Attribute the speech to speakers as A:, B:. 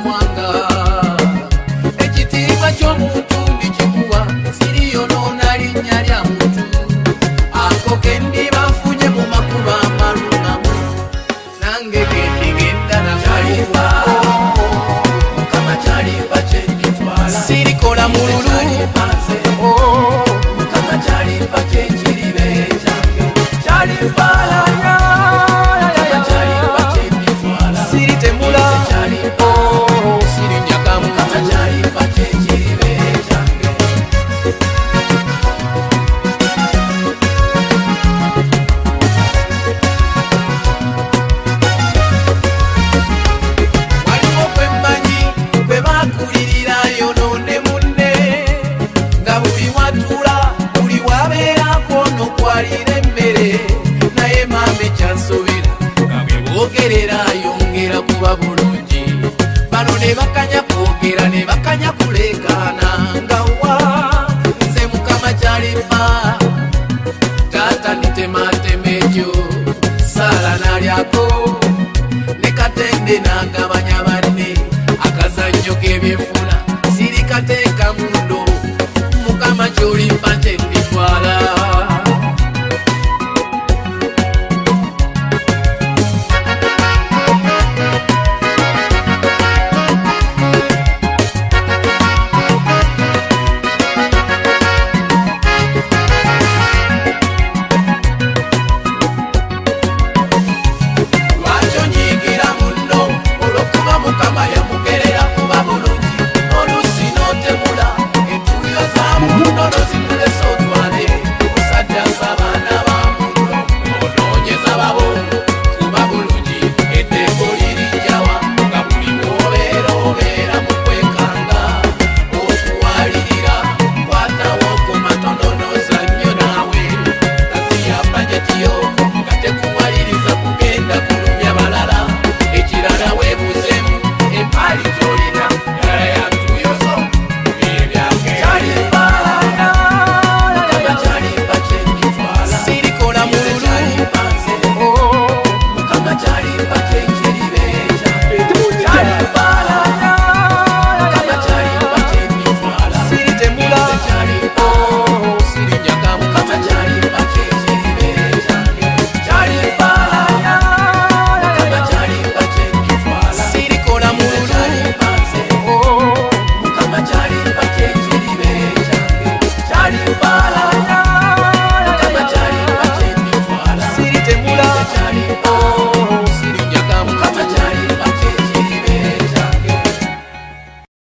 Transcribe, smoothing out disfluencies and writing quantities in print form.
A: mawanga ekitiibwa ky'omuntu ndikikuwa siriyonoona linnya lya muntu ako ke ndibafunye mu makubo amalungamu nange gendigenda nakyaliba mukama kyaliba kyenditwala sirikola mululu mukama kyaliba kyenkiribe kyange kyaliba yongera kuba bulungi bano ne bakanya kwogera ne bakanya kulekana ngawa nze mukama kyaliba tata nitematemejo sala nalyako ne katende nagabanya